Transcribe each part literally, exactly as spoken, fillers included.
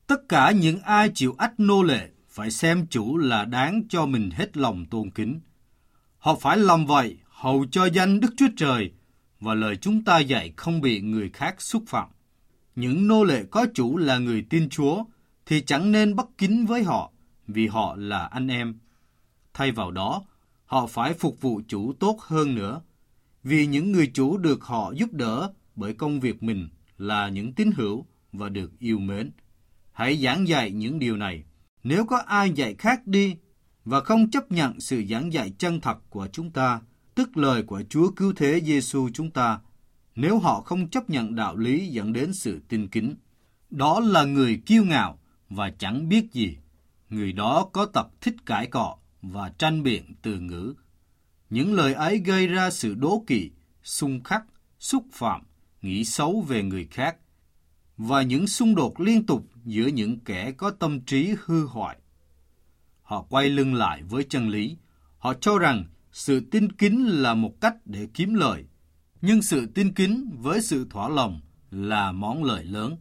Tất cả những ai chịu ách nô lệ phải xem chủ là đáng cho mình hết lòng tôn kính. Họ phải làm vậy hầu cho danh Đức Chúa Trời và lời chúng ta dạy không bị người khác xúc phạm. Những nô lệ có chủ là người tin Chúa thì chẳng nên bất kính với họ vì họ là anh em. Thay vào đó, họ phải phục vụ chủ tốt hơn nữa vì những người chủ được họ giúp đỡ bởi công việc mình là những tín hữu và được yêu mến. Hãy giảng dạy những điều này. Nếu có ai dạy khác đi và không chấp nhận sự giảng dạy chân thật của chúng ta, tức lời của Chúa Cứu Thế Giêsu chúng ta, nếu họ không chấp nhận đạo lý dẫn đến sự tin kính, đó là người kiêu ngạo và chẳng biết gì. Người đó có tật thích cãi cọ và tranh biện từ ngữ. Những lời ấy gây ra sự đố kỵ, xung khắc, xúc phạm, nghĩ xấu về người khác và những xung đột liên tục giữa những kẻ có tâm trí hư hoại. Họ quay lưng lại với chân lý. Họ cho rằng sự tin kính là một cách để kiếm lợi, nhưng sự tin kính với sự thỏa lòng là món lợi lớn.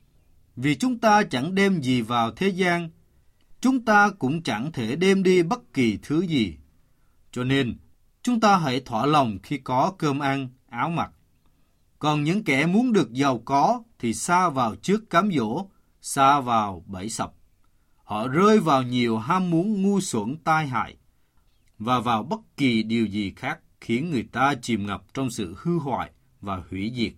Vì chúng ta chẳng đem gì vào thế gian, chúng ta cũng chẳng thể đem đi bất kỳ thứ gì. Cho nên, chúng ta hãy thỏa lòng khi có cơm ăn, áo mặc. Còn những kẻ muốn được giàu có thì sa vào trước cám dỗ, sa vào bẫy sập. Họ rơi vào nhiều ham muốn ngu xuẩn tai hại và vào bất kỳ điều gì khác khiến người ta chìm ngập trong sự hư hoại và hủy diệt.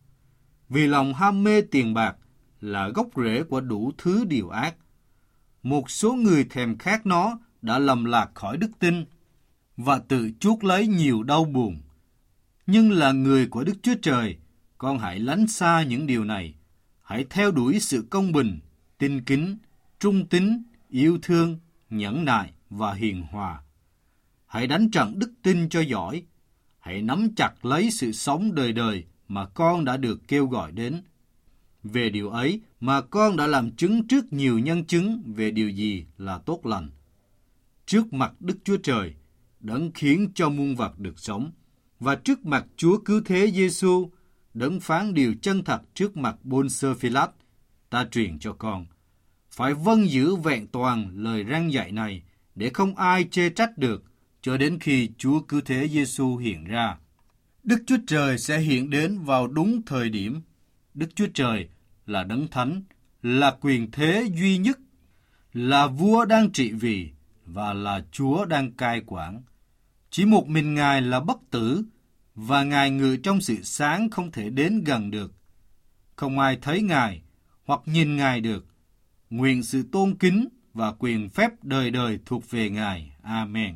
Vì lòng ham mê tiền bạc là gốc rễ của đủ thứ điều ác. Một số người thèm khát nó đã lầm lạc khỏi đức tin và tự chuốc lấy nhiều đau buồn. Nhưng là người của Đức Chúa Trời, con hãy lánh xa những điều này. Hãy theo đuổi sự công bình, tin kính, trung tín, yêu thương, nhẫn nại và hiền hòa. Hãy đánh trận đức tin cho giỏi. Hãy nắm chặt lấy sự sống đời đời mà con đã được kêu gọi đến. Về điều ấy mà con đã làm chứng trước nhiều nhân chứng về điều gì là tốt lành. Trước mặt Đức Chúa Trời, đấng khiến cho muôn vật được sống, và trước mặt Chúa Cứu Thế Giêsu, đấng phán điều chân thật trước mặt Pôn-sơ Phê-lát, ta truyền cho con. Phải vâng giữ vẹn toàn lời răn dạy này để không ai chê trách được cho đến khi Chúa Cứu Thế Giêsu hiện ra. Đức Chúa Trời sẽ hiện đến vào đúng thời điểm. Đức Chúa Trời là đấng thánh, là quyền thế duy nhất, là vua đang trị vì và là Chúa đang cai quản. Chỉ một mình Ngài là bất tử và Ngài ngự trong sự sáng không thể đến gần được. Không ai thấy Ngài hoặc nhìn Ngài được. Nguyện sự tôn kính và quyền phép đời đời thuộc về Ngài. Amen.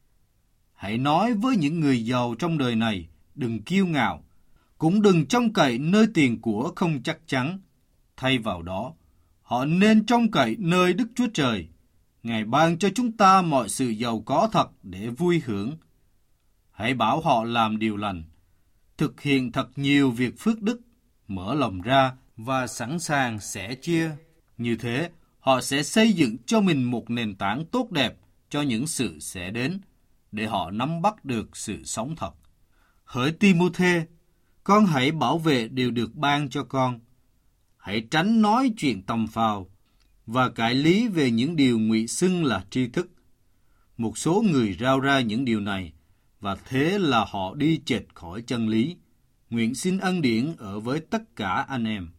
Hãy nói với những người giàu trong đời này, đừng kiêu ngạo, cũng đừng trông cậy nơi tiền của không chắc chắn. Thay vào đó, họ nên trông cậy nơi Đức Chúa Trời. Ngài ban cho chúng ta mọi sự giàu có thật để vui hưởng. Hãy bảo họ làm điều lành, thực hiện thật nhiều việc phước đức, mở lòng ra và sẵn sàng sẻ chia. Như thế, họ sẽ xây dựng cho mình một nền tảng tốt đẹp cho những sự sẽ đến, để họ nắm bắt được sự sống thật. Hỡi Ti-mô-thê, con hãy bảo vệ điều được ban cho con. Hãy tránh nói chuyện tầm phào và cãi lý về những điều ngụy xưng là tri thức. Một số người rao ra những điều này, và thế là họ đi chệch khỏi chân lý. Nguyện xin ân điển ở với tất cả anh em.